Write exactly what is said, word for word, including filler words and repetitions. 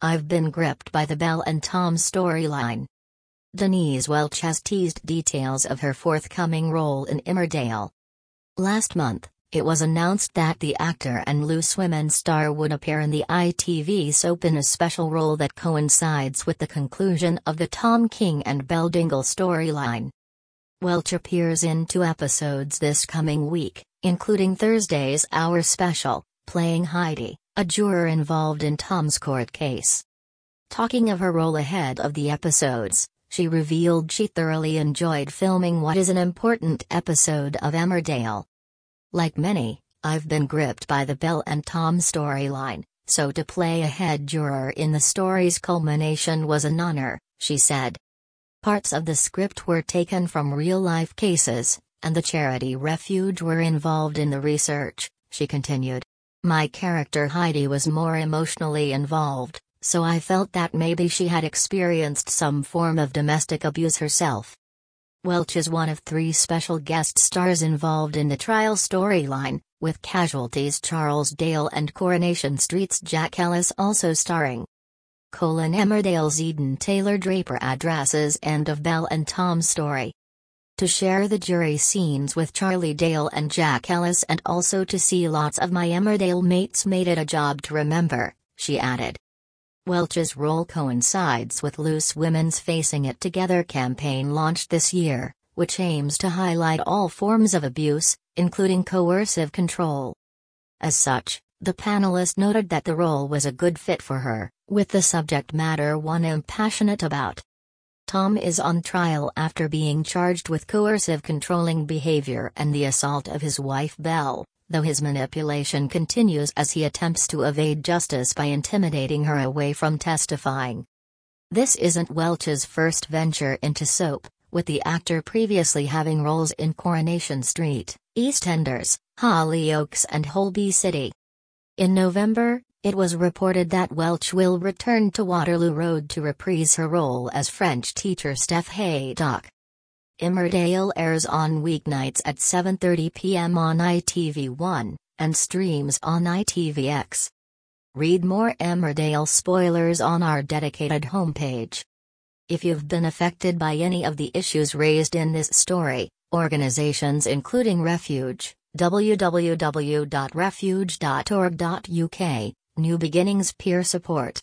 I've been gripped by the Belle and Tom storyline. Denise Welch has teased details of her forthcoming role in Emmerdale. Last month, it was announced that the actor and Loose Women star would appear in the I T V soap in a special role that coincides with the conclusion of the Tom King and Belle Dingle storyline. Welch appears in two episodes this coming week, including Thursday's Hour special, playing Heidi, a juror involved in Tom's court case. Talking of her role ahead of the episodes, she revealed she thoroughly enjoyed filming what is an important episode of Emmerdale. Like many, I've been gripped by the Belle and Tom storyline, so to play a head juror in the story's culmination was an honor, she said. Parts of the script were taken from real-life cases, and the charity Refuge were involved in the research, she continued. My character Heidi was more emotionally involved, so I felt that maybe she had experienced some form of domestic abuse herself. Welch is one of three special guest stars involved in the trial storyline, with Casualty's Charles Dale and Coronation Street's Jack Ellis also starring. Colin Emmerdale's Eden Taylor Draper addresses end of Belle and Tom's story. To share the jury scenes with Charlie Dale and Jack Ellis and also to see lots of my Emmerdale mates made it a job to remember, she added. Welch's role coincides with Loose Women's Facing It Together campaign launched this year, which aims to highlight all forms of abuse, including coercive control. As such, the panelist noted that the role was a good fit for her, with the subject matter one am passionate about. Tom is on trial after being charged with coercive controlling behavior and the assault of his wife Belle, though his manipulation continues as he attempts to evade justice by intimidating her away from testifying. This isn't Welch's first venture into soap, with the actor previously having roles in Coronation Street, EastEnders, Hollyoaks and Holby City. In November, it was reported that Welch will return to Waterloo Road to reprise her role as French teacher Steph Haydock. Emmerdale airs on weeknights at seven thirty p m on I T V one, and streams on I T V X. Read more Emmerdale spoilers on our dedicated homepage. If you've been affected by any of the issues raised in this story, organizations including Refuge, w w w dot refuge dot org dot u k, New Beginnings Peer Support,